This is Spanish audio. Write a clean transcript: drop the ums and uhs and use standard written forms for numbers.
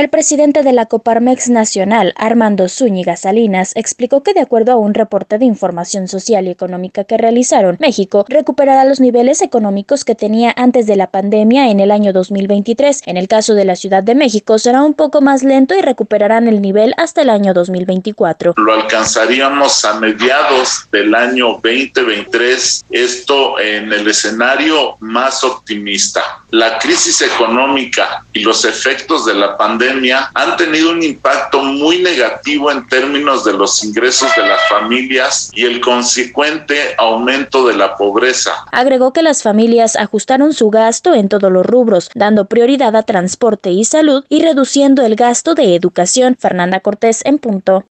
El presidente de la Coparmex Nacional, Armando Zúñiga Salinas, explicó que de acuerdo a un reporte de información social y económica que realizaron, México recuperará los niveles económicos que tenía antes de la pandemia en el año 2023. En el caso de la Ciudad de México será un poco más lento y recuperarán el nivel hasta el año 2024. Lo alcanzaríamos a mediados del año 2023, esto en el escenario más optimista. La crisis económica y los efectos de la pandemia han tenido un impacto muy negativo en términos de los ingresos de las familias y el consecuente aumento de la pobreza. Agregó que las familias ajustaron su gasto en todos los rubros, dando prioridad a transporte y salud y reduciendo el gasto de educación. Fernanda Cortés en punto.